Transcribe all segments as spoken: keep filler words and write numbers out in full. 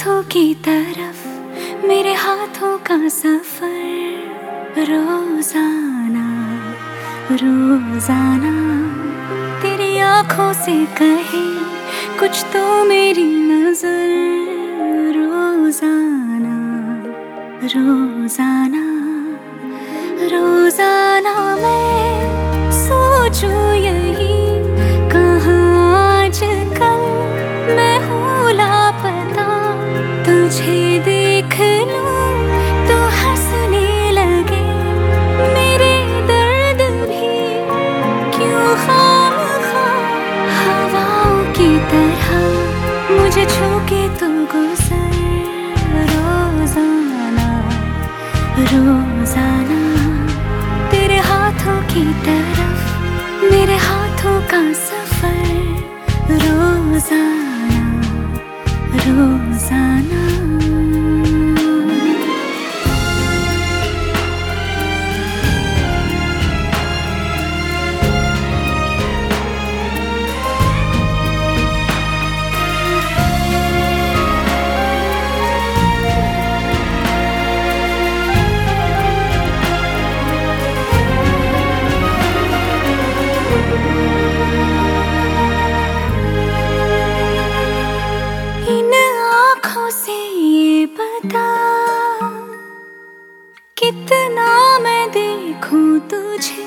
हाथों की तरफ मेरे हाथों का सफर रोजाना रोजाना तेरी आंखों से कहे कुछ तो मेरी नजर रोजाना रोजाना रोजाना मैं सोचूं यही कहाँ आजकल मैं हूँ लापता तुझे देख लूं तो हंसने लगे मेरे दर्द भी क्यों खामखा हवाओं की तरह मुझे छू के तू गुजर रोजाना रोजाना तेरे हाथों की तरफ मेरे हाथों का सफर रोजाना रोजाना कितना मैं देखूं तुझे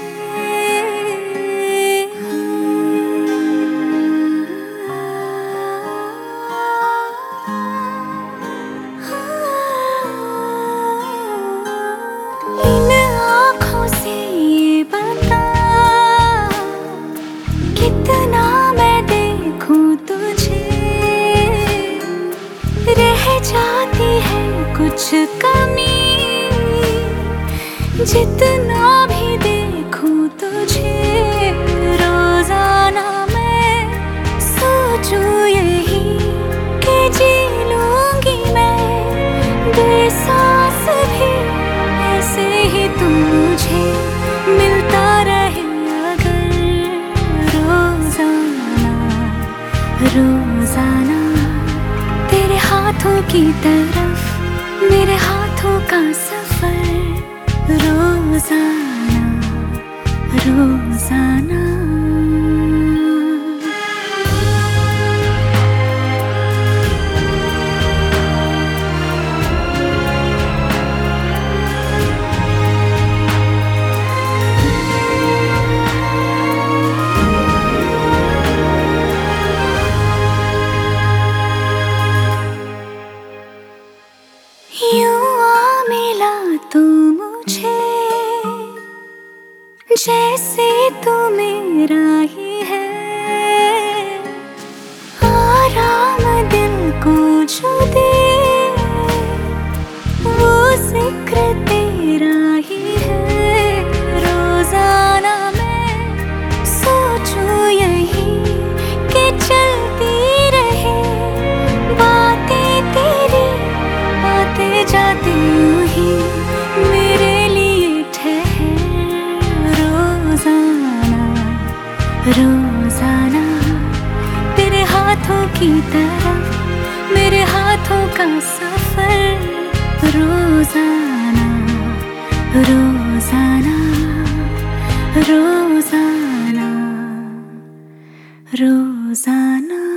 इन आँखों से ये बता कितना मैं देखूं तुझे रह जाती है कुछ कमी जितना भी देखूं तुझे रोजाना मैं सोचूं यही कि जी लूंगी मैं बेसास भी ऐसे ही तू मुझे मिलता रहे अगर रोजाना रोजाना तेरे हाथों की तरफ मेरे हाथों का सफर रोजाना रोजाना यूं आ मिला तू मुझे जैसे तू मेरा ही है आराम दिल को जो दे वो जिक्र तेरा ही है रोजाना मैं सोचूं यही कि चलती रहे बातें तेरी आते जाते यूं ही मेरे लिए ठहर रोजाना रोजाना तेरे हाथों की तरफ मेरे हाथों का सफर रोजाना रोजाना रोजाना रोजाना